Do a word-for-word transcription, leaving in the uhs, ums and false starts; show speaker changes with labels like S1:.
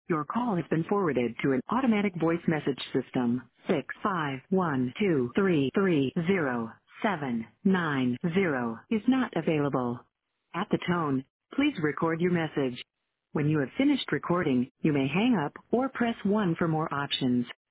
S1: Your call has been forwarded to an automatic voice message system. Six five one two three three zero seven nine zero is not available. At the tone, please record your message. When you have finished recording, you may hang up or press one for more options.